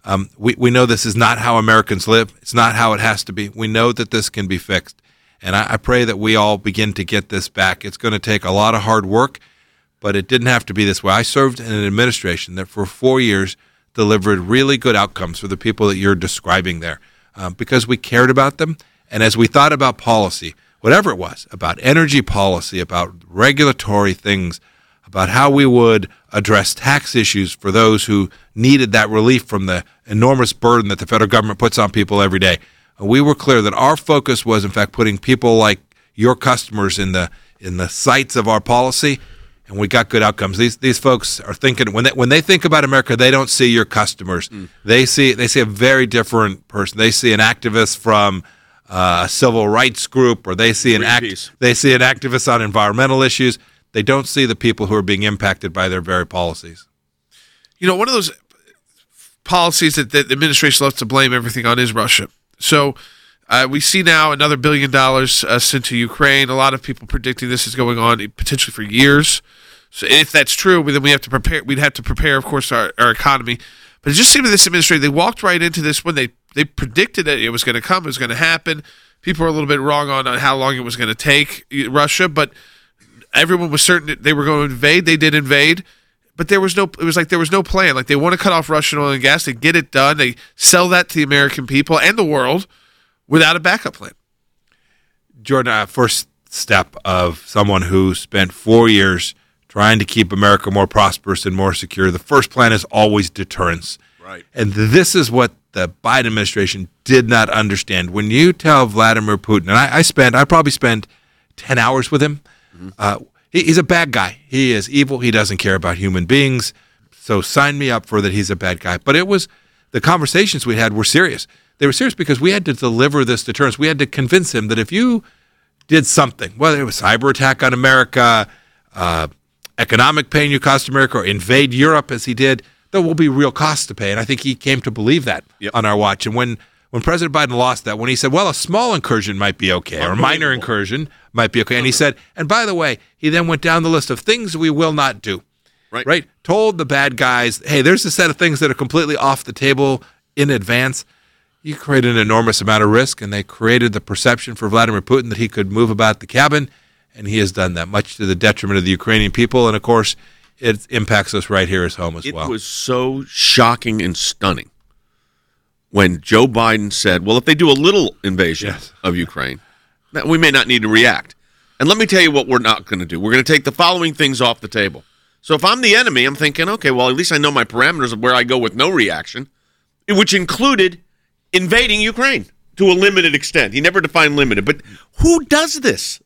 We know this is not how Americans live. It's not how it has to be. We know that this can be fixed. And I pray that we all begin to get this back. It's going to take a lot of hard work, but it didn't have to be this way. I served in an administration that for 4 years delivered really good outcomes for the people that you're describing there because we cared about them. And as we thought about policy, whatever it was, about energy policy, about regulatory things, about how we would address tax issues for those who needed that relief from the enormous burden that the federal government puts on people every day, we were clear that our focus was, in fact, putting people like your customers in the sights of our policy, and we got good outcomes. These folks are thinking when they think about America, they don't see your customers. They see a very different person. They see an activist from a civil rights group, or they see an activist on environmental issues. They don't see the people who are being impacted by their very policies. You know, one of those policies that the administration loves to blame everything on is Russia. So we see now another $1 billion sent to Ukraine. A lot of people predicting this is going on potentially for years. So if that's true, then we have to prepare. We'd have to prepare, of course, our economy. But it just seemed to this administration, they walked right into this when they predicted that it was going to come, it was going to happen. People were a little bit wrong on how long it was going to take Russia, but everyone was certain that they were going to invade. They did invade. But there was no plan. Like, they want to cut off Russian oil and gas. They get it done. They sell that to the American people and the world without a backup plan. Jordan, first step of someone who spent 4 years trying to keep America more prosperous and more secure, the first plan is always deterrence. Right. And this is what the Biden administration did not understand. When you tell Vladimir Putin, and I probably spent 10 hours with him, he's a bad guy. He is evil. He doesn't care about human beings. So sign me up for that he's a bad guy. But it was the conversations we had were serious. They were serious because we had to deliver this deterrence. We had to convince him that if you did something, whether it was cyber attack on America, economic pain you cost America, or invade Europe as he did, there will be real costs to pay. And I think he came to believe that on our watch. And when President Biden lost that, when he said, well, a small incursion might be okay, or a minor incursion might be okay. And he said, and by the way, he then went down the list of things we will not do. Right? Told the bad guys, hey, there's a set of things that are completely off the table in advance. You create an enormous amount of risk, and they created the perception for Vladimir Putin that he could move about the cabin, and he has done that, much to the detriment of the Ukrainian people. And, of course, it impacts us right here at home as well. It was so shocking and stunning when Joe Biden said, well, if they do a little invasion of Ukraine, we may not need to react. And let me tell you what we're not going to do. We're going to take the following things off the table. So if I'm the enemy, I'm thinking, okay, well, at least I know my parameters of where I go with no reaction, which included invading Ukraine to a limited extent. He never defined limited. But who does this?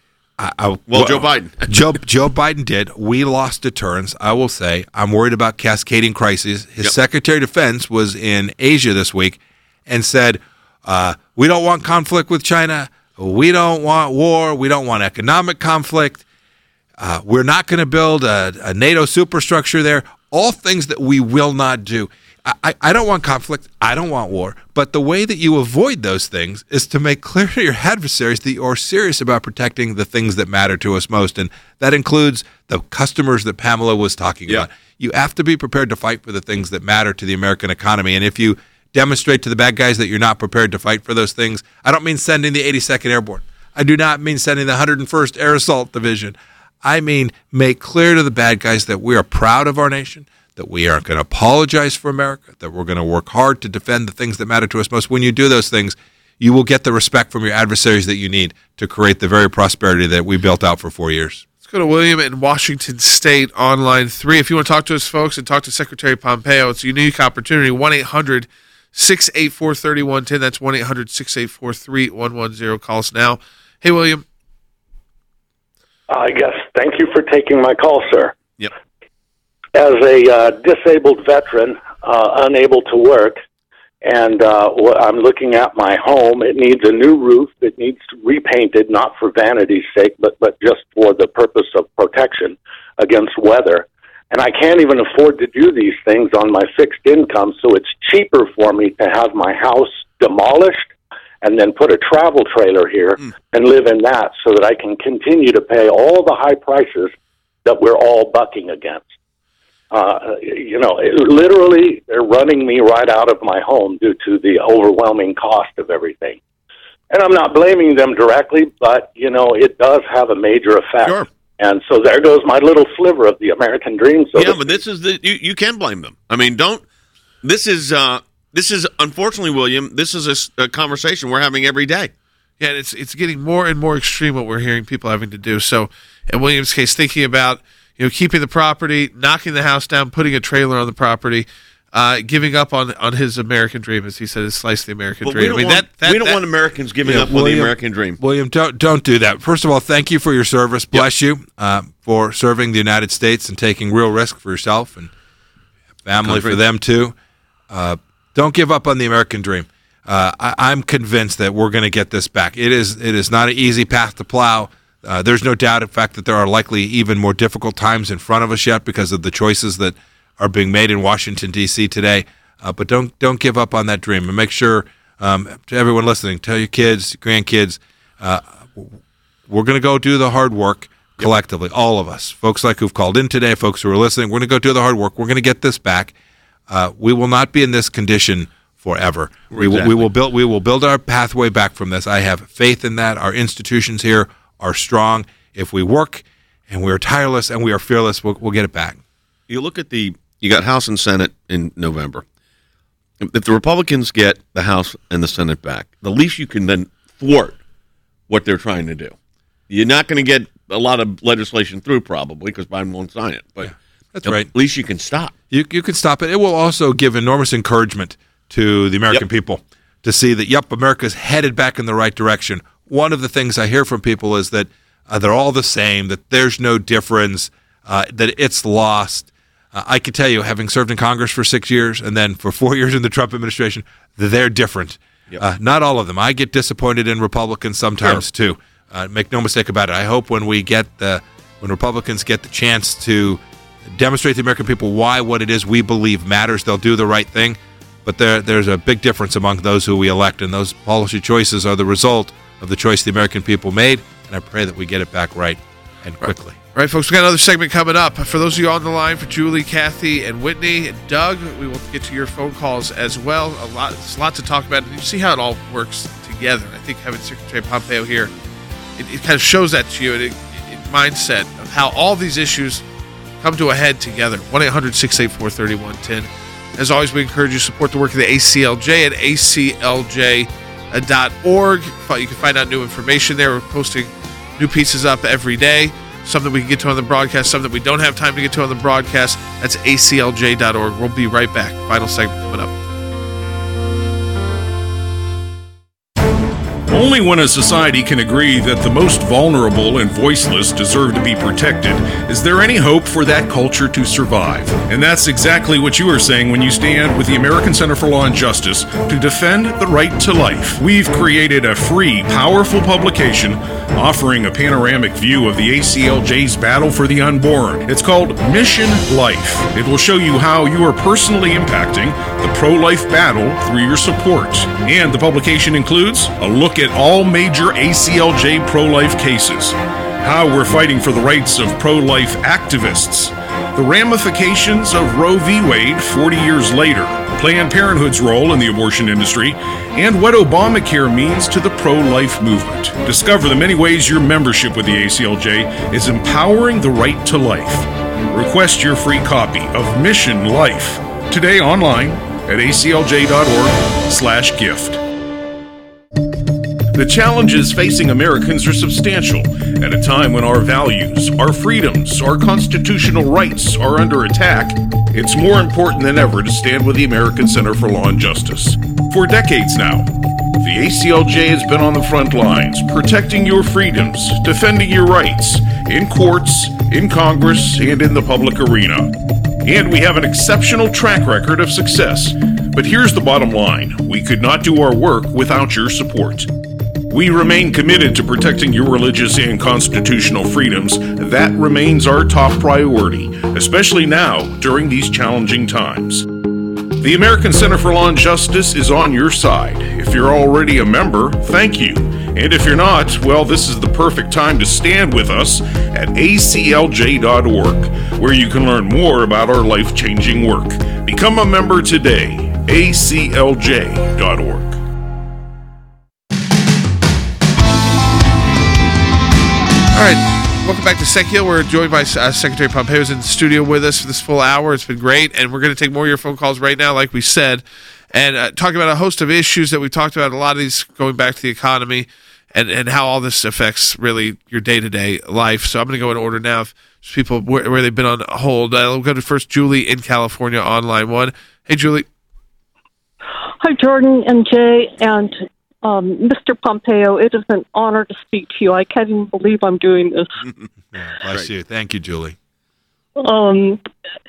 Joe Biden. Joe Biden did. We lost deterrence. I will say I'm worried about cascading crises. His Secretary of Defense was in Asia this week and said, we don't want conflict with China. We don't want war. We don't want economic conflict. We're not going to build a NATO superstructure there. All things that we will not do. I don't want conflict. I don't want war. But the way that you avoid those things is to make clear to your adversaries that you're serious about protecting the things that matter to us most. And that includes the customers that Pamela was talking about. You have to be prepared to fight for the things that matter to the American economy. And if you demonstrate to the bad guys that you're not prepared to fight for those things, I don't mean sending the 82nd Airborne. I do not mean sending the 101st Air Assault Division. I mean make clear to the bad guys that we are proud of our nation, that we aren't going to apologize for America, that we're going to work hard to defend the things that matter to us most. When you do those things, you will get the respect from your adversaries that you need to create the very prosperity that we built out for 4 years. Let's go to William in Washington State on line 3. If you want to talk to us, folks, and talk to Secretary Pompeo, it's a unique opportunity. 1-800-684-3110. That's 1-800-684-3110. Call us now. Hey, William. Yes, thank you for taking my call, sir. Yep. As a disabled veteran, unable to work, and I'm looking at my home. It needs a new roof. It needs repainted, not for vanity's sake, but just for the purpose of protection against weather. And I can't even afford to do these things on my fixed income, so it's cheaper for me to have my house demolished and then put a travel trailer here and live in that so that I can continue to pay all the high prices that we're all bucking against. Literally, they're running me right out of my home due to the overwhelming cost of everything. And I'm not blaming them directly, but, it does have a major effect. Sure. And so there goes my little sliver of the American dream. But this is you can blame them. I mean, this is unfortunately, William, this is a conversation we're having every day. Yeah, and it's getting more and more extreme what we're hearing people having to do. So in William's case, thinking about keeping the property, knocking the house down, putting a trailer on the property, giving up on his American dream, as he said, his slice of the American dream. We don't want Americans giving up on the American dream. William, don't do that. First of all, thank you for your service. Bless you for serving the United States and taking real risk for yourself and family, for them too. Don't give up on the American dream. I'm convinced that we're going to get this back. It is not an easy path to plow. There's no doubt, in fact, that there are likely even more difficult times in front of us yet because of the choices that are being made in Washington, D.C. today. But don't give up on that dream. And make sure, to everyone listening, tell your kids, grandkids, we're going to go do the hard work collectively, all of us. Folks like who've called in today, folks who are listening, we're going to go do the hard work. We're going to get this back. We will not be in this condition forever. Exactly. We will build our pathway back from this. I have faith in that. Our institutions here are strong. If we work and we are tireless and we are fearless, we'll get it back. You look at you got House and Senate in November. If the Republicans get the House and the Senate back, the least you can then thwart what they're trying to do. You're not going to get a lot of legislation through probably because Biden won't sign it. But that's right. At least you can stop. You can stop it. It will also give enormous encouragement to the American people to see that, America's headed back in the right direction. One of the things I hear from people is that they're all the same, that there's no difference, that it's lost. I can tell you, having served in Congress for 6 years and then for 4 years in the Trump administration, they're different. Not all of them. I get disappointed in Republicans sometimes too. Make no mistake about it. I hope when Republicans get the chance to demonstrate to the American people why what it is we believe matters, they'll do the right thing. But there's a big difference among those who we elect, and those policy choices are the result of the choice the American people made, and I pray that we get it back right and quickly. All right, folks, we got another segment coming up. For those of you on the line, for Julie, Kathy, and Whitney, and Doug, we will get to your phone calls as well. There's a lot to talk about, and you see how it all works together. I think having Secretary Pompeo here, it kind of shows that to you, in mindset of how all these issues come to a head together. 1-800-684-3110. As always, we encourage you to support the work of the ACLJ at aclj.org. You can find out new information there. We're posting new pieces up every day. Some that we can get to on the broadcast, some that we don't have time to get to on the broadcast. That's aclj.org. We'll be right back. Final segment coming up. Only when a society can agree that the most vulnerable and voiceless deserve to be protected is there any hope for that culture to survive. And that's exactly what you are saying when you stand with the American Center for Law and Justice to defend the right to life. We've created a free, powerful publication offering a panoramic view of the ACLJ's battle for the unborn. It's called Mission Life. It will show you how you are personally impacting the pro-life battle through your support. And the publication includes a look at all major ACLJ pro-life cases, how we're fighting for the rights of pro-life activists, the ramifications of Roe v. Wade 40 years later, Planned Parenthood's role in the abortion industry, and what Obamacare means to the pro-life movement. Discover the many ways your membership with the ACLJ is empowering the right to life. Request your free copy of Mission Life today online at aclj.org/gift. The challenges facing Americans are substantial at a time when our values, our freedoms, our constitutional rights are under attack. It's more important than ever to stand with the American Center for Law and Justice. For decades now, the ACLJ has been on the front lines, protecting your freedoms, defending your rights, in courts, in Congress, and in the public arena. And we have an exceptional track record of success. But here's the bottom line. We could not do our work without your support. We remain committed to protecting your religious and constitutional freedoms. That remains our top priority, especially now during these challenging times. The The American Center for Law and Justice is on your side. If you're already a member, thank you. And if you're not, well, this is the perfect time to stand with us at aclj.org, where you can learn more about our life-changing work. Become a member today. aclj.org. All right, welcome back to SecHeal. We're joined by Secretary Pompeo is in the studio with us for this full hour. It's been great, and we're going to take more of your phone calls right now, like we said, and talk about a host of issues that we've talked about, a lot of these going back to the economy and how all this affects really your day-to-day life. So I'm going to go in order now of people where they've been on hold. We'll go to first Julie in California on line one. Hey, Julie. Hi, Jordan and Jay and Mr. Pompeo. It is an honor to speak to you. I can't even believe I'm doing this. Bless you. Thank you, Julie. My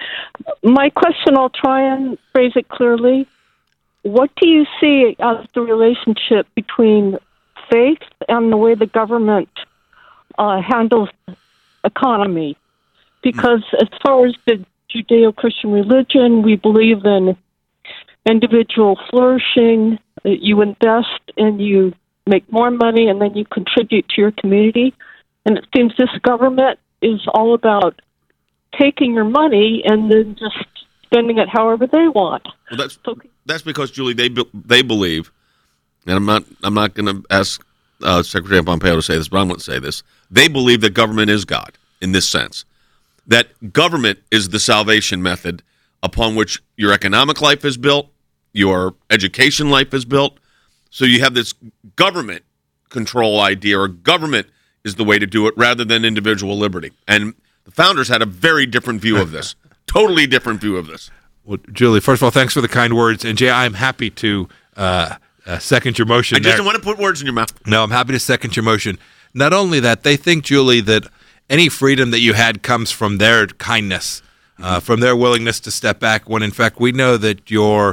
question, I'll try and phrase it clearly. What do you see as the relationship between faith and the way the government handles economy? Because as far as the Judeo-Christian religion, we believe in individual flourishing. You invest and you make more money, and then you contribute to your community. And it seems this government is all about taking your money and then just spending it however they want. Well, that's because, Julie, they believe, and I'm not going to ask Secretary Pompeo to say this, but I'm going to say this. They believe that government is God in this sense, that government is the salvation method upon which your economic life is built, your education life is built. So you have this government control idea, or government is the way to do it rather than individual liberty. And the founders had a very different view of this, totally different view of this. Well, Julie, first of all, thanks for the kind words. And Jay, I'm happy to second your motion. I just don't want to put words in your mouth. No, I'm happy to second your motion. Not only that, they think, Julie, that any freedom that you had comes from their kindness, from their willingness to step back, when in fact we know that your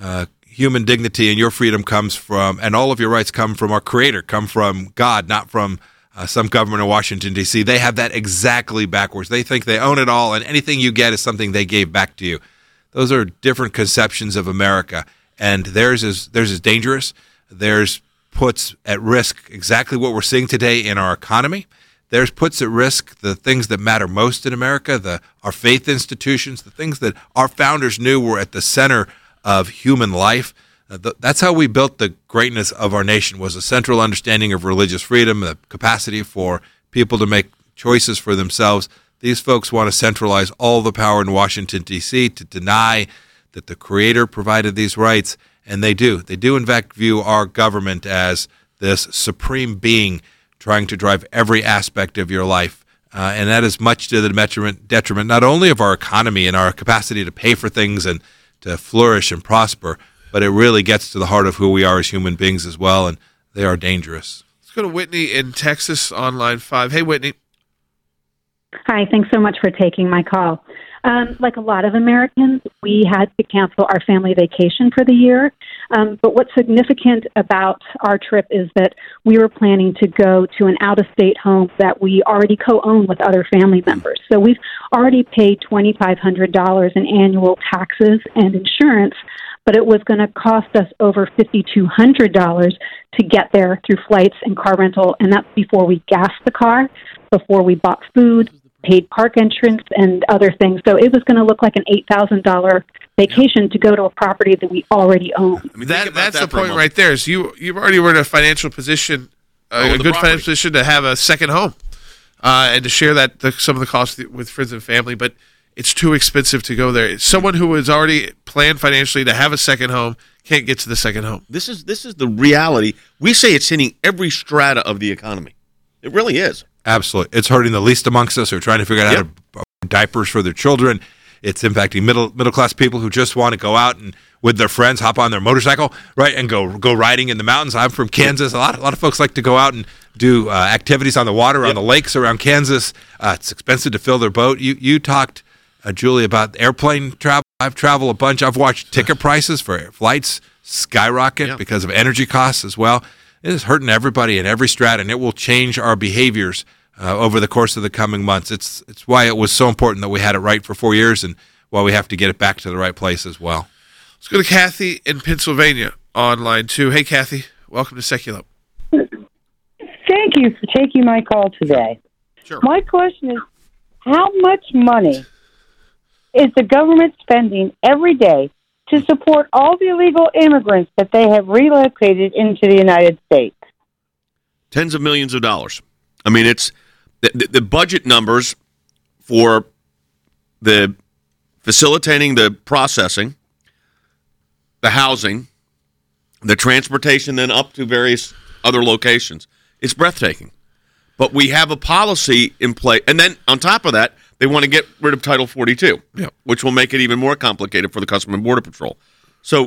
human dignity and your freedom comes from, and all of your rights come from our Creator, come from God, not from some government in Washington, D.C. They have that exactly backwards. They think they own it all, and anything you get is something they gave back to you. Those are different conceptions of America, and theirs is dangerous. Theirs puts at risk exactly what we're seeing today in our economy. Theirs puts at risk the things that matter most in America, our faith institutions, the things that our founders knew were at the center of human life. That's how we built the greatness of our nation, was a central understanding of religious freedom, the capacity for people to make choices for themselves. These folks want to centralize all the power in Washington, D.C., to deny that the Creator provided these rights, and they do. They do, in fact, view our government as this supreme being trying to drive every aspect of your life. And that is much to the detriment not only of our economy and our capacity to pay for things and to flourish and prosper, but it really gets to the heart of who we are as human beings as well, and they are dangerous. Let's go to Whitney in Texas on line 5. Hey, Whitney. Hi, thanks so much for taking my call. Like a lot of Americans, we had to cancel our family vacation for the year. But what's significant about our trip is that we were planning to go to an out-of-state home that we already co-own with other family members. So we've already paid $2,500 in annual taxes and insurance, but it was going to cost us over $5,200 to get there through flights and car rental, and that's before we gassed the car, before we bought food, paid park entrance, and other things. So it was going to look like an $8,000 vacation to go to a property that we already own. I mean, that's the point right there. Is you already were in a financial position, a good financial position to have a second home and to share some of the costs with friends and family, but it's too expensive to go there. Someone who has already planned financially to have a second home can't get to the second home. This is the reality. We say it's hitting every strata of the economy. It really is. Absolutely. It's hurting the least amongst us who are trying to figure out how to buy diapers for their children. It's impacting middle-class people who just want to go out and with their friends hop on their motorcycle, right, and go riding in the mountains. I'm from Kansas. A lot of folks like to go out and do activities on the water, on the lakes around Kansas. It's expensive to fill their boat. You talked, Julie, about airplane travel. I've traveled a bunch. I've watched ticket prices for flights skyrocket because of energy costs as well. It is hurting everybody in every strata, and it will change our behaviors over the course of the coming months. It's why it was so important that we had it right for 4 years, and why we have to get it back to the right place as well. Let's go to Kathy in Pennsylvania on line 2. Hey, Kathy. Welcome to Secular. Thank you for taking my call today. Sure. My question is, how much money is the government spending every day to support all the illegal immigrants that they have relocated into the United States? Tens of millions of dollars. I mean, it's the budget numbers for the facilitating the processing, the housing, the transportation, then up to various other locations. It's breathtaking. But we have a policy in place. And then on top of that, they want to get rid of Title 42, which will make it even more complicated for the Customs and Border Patrol. So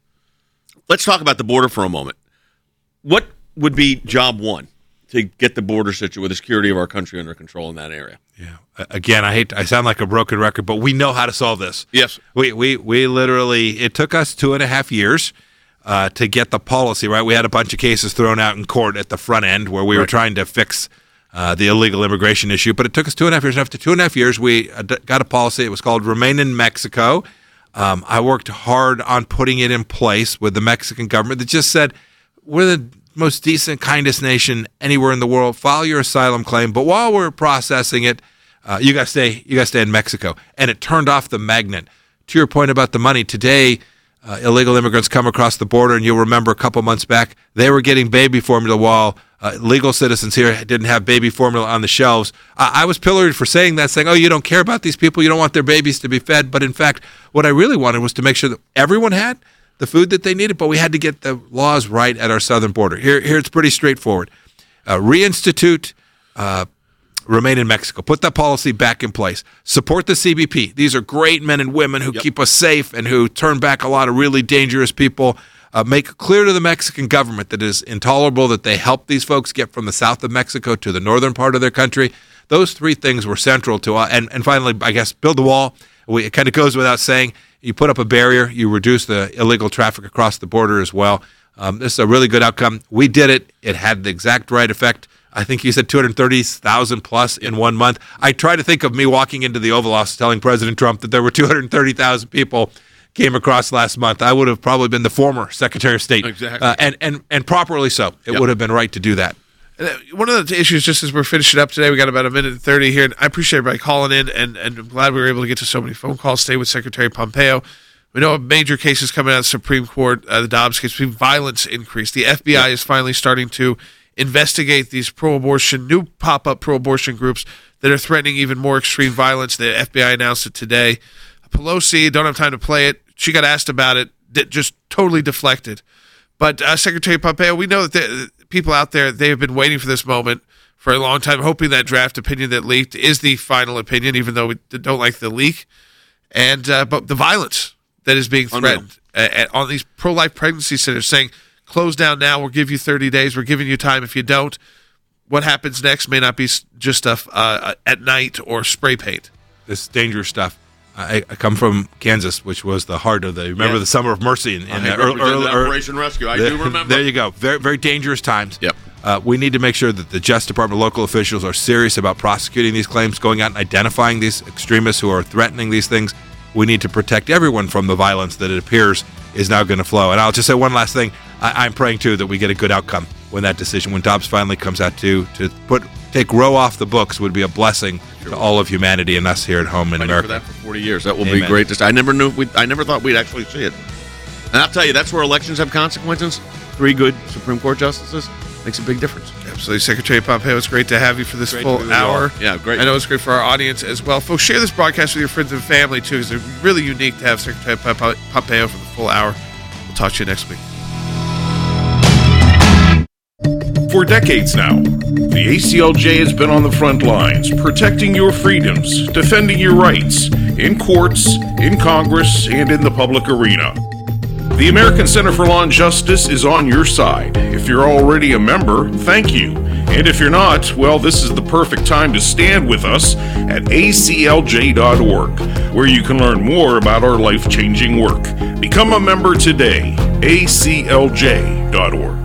let's talk about the border for a moment. What would be job one to get the border situated with the security of our country under control in that area? Yeah. Again, I sound like a broken record, but we know how to solve this. Yes. We literally, it took us 2.5 years to get the policy right. We had a bunch of cases thrown out in court at the front end where we were trying to fix the illegal immigration issue, but it took us 2.5 years. And after 2.5 years, we got a policy. It was called Remain in Mexico. I worked hard on putting it in place with the Mexican government that just said, we're the most decent, kindest nation anywhere in the world. File your asylum claim, but while we're processing it, you got to stay in Mexico. And it turned off the magnet. To your point about the money, today, illegal immigrants come across the border, and you'll remember a couple months back, they were getting baby formula while legal citizens here didn't have baby formula on the shelves. I was pilloried for saying that, saying, oh, you don't care about these people, you don't want their babies to be fed. But in fact, what I really wanted was to make sure that everyone had the food that they needed, but we had to get the laws right at our southern border. Here it's pretty straightforward. Reinstitute Remain in Mexico. Put that policy back in place. Support the CBP. These are great men and women who keep us safe and who turn back a lot of really dangerous people. Make it clear to the Mexican government that it is intolerable that they help these folks get from the south of Mexico to the northern part of their country. Those three things were central to us. And finally, I guess, build the wall. It kind of goes without saying. You put up a barrier. You reduce the illegal traffic across the border as well. This is a really good outcome. We did it. It had the exact right effect. I think you said 230,000 plus in 1 month. I try to think of me walking into the Oval Office telling President Trump that there were 230,000 people came across last month. I would have probably been the former Secretary of State. Exactly. And properly so. It would have been right to do that. One of the issues, just as we're finishing up today, we got about 1:30 here, and I appreciate everybody calling in, and I'm glad we were able to get to so many phone calls. Stay with Secretary Pompeo. We know a major cases coming out of the Supreme Court, the Dobbs case, violence increase. The FBI is finally starting to investigate these new pop-up pro-abortion groups that are threatening even more extreme violence. The FBI announced it today. Pelosi, don't have time to play it. She got asked about it, just totally deflected. But Secretary Pompeo, we know that the people out there, they have been waiting for this moment for a long time, hoping that draft opinion that leaked is the final opinion, even though we don't like the leak. And but the violence that is being threatened on these pro-life pregnancy centers, saying, close down now, we'll give you 30 days, we're giving you time. If you don't, what happens next may not be just stuff at night or spray paint. This is dangerous stuff. I come from Kansas, which was the heart of the Summer of Mercy in Operation Rescue. I do remember. There you go. Very, very dangerous times. Yep. We need to make sure that the Justice Department, local officials are serious about prosecuting these claims, going out and identifying these extremists who are threatening these things. We need to protect everyone from the violence that it appears is now going to flow. And I'll just say one last thing. I'm praying, too, that we get a good outcome when Dobbs finally comes out to take Roe off the books would be a blessing to all of humanity and us here at home in America. For that for 40 years. That will be great. I never thought we'd actually see it. And I'll tell you, that's where elections have consequences. 3 good Supreme Court justices makes a big difference. Absolutely. Secretary Pompeo, it's great to have you for this full hour. Yeah, great. I know it's great for our audience as well. Folks, share this broadcast with your friends and family, too, because it's really unique to have Secretary Pompeo for the full hour. We'll talk to you next week. For decades now, the ACLJ has been on the front lines, protecting your freedoms, defending your rights, in courts, in Congress, and in the public arena. The American Center for Law and Justice is on your side. If you're already a member, thank you. And if you're not, well, this is the perfect time to stand with us at aclj.org, where you can learn more about our life-changing work. Become a member today, aclj.org.